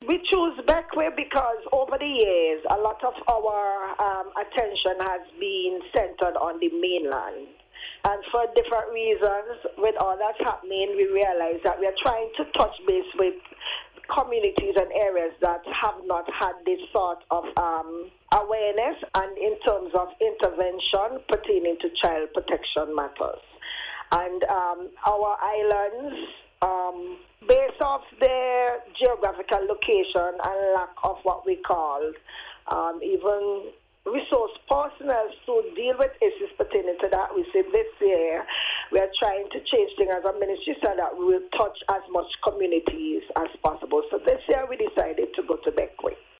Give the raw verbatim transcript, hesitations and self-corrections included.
we choose Beckwith because over the years, a lot of our um, attention has been centered on the mainland. And for different reasons, with all that's happening, we realize that we are trying to touch base with communities and areas that have not had this sort of um, awareness and in terms of intervention pertaining to child protection matters. And um, our islands, um, based off their geographical location and lack of what we call um, even resource personnel to deal with issues pertaining to that, we say this year we are trying to change things as a ministry so that we will touch as much communities as possible. So this year we decided to go to Beckwith.